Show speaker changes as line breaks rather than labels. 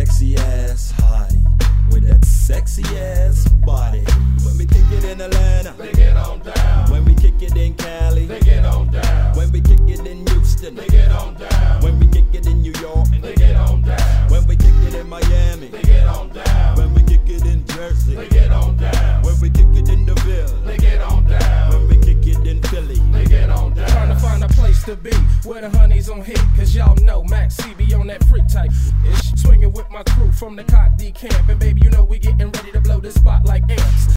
sexy ass high with that sexy ass body. When we kick it in Atlanta,
they get on down.
When we kick it in Cali,
they get on down.
When we kick it in Houston,
they get on down.
When we kick it in New York,
they get on down.
When we kick it in Miami,
they get on down.
When we kick it in Jersey,
they get on down.
When we kick it in DeVille,
they get on down.
When we kick it in Philly,
they get on down.
Trying to find a place to be where the honey's on hit, cause y'all know Max C be on that freak type ish. Swinging with my crew from the Cot D camp, and baby, you know we getting ready to blow this spot like amps.